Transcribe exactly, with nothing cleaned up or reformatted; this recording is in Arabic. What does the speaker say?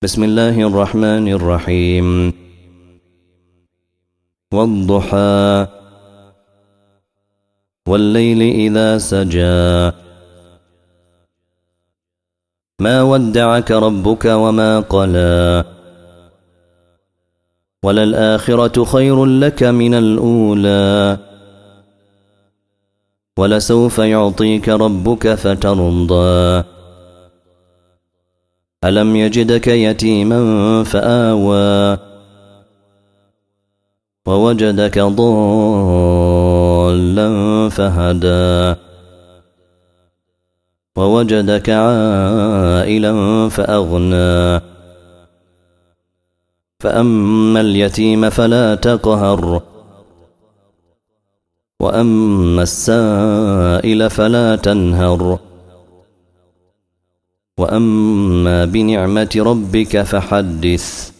بسم الله الرحمن الرحيم. والضحى والليل إذا سجى ما ودعك ربك وما قلى وللآخرة خير لك من الأولى ولسوف يعطيك ربك فترضى ألم يجدك يتيما فآوى ووجدك ضالا فهدى ووجدك عائلا فأغنى فأما اليتيم فلا تقهر وأما السائل فلا تنهر وأما بنعمة ربك فحدث.